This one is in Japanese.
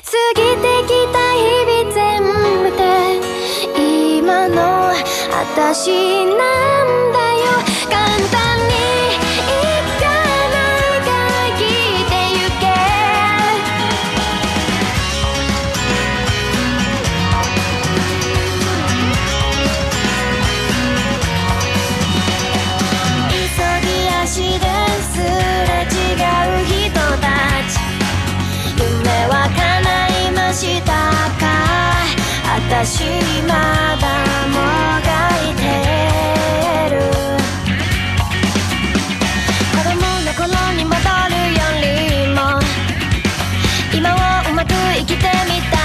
過ぎてきた日々全部で今の私なんだよ。簡単にいかないから生きてゆけ。急ぎ足ですれ違う人たち、夢は叶いましたか。私まだもがいてる。子供の頃に戻るよりも今をうまく生きてみた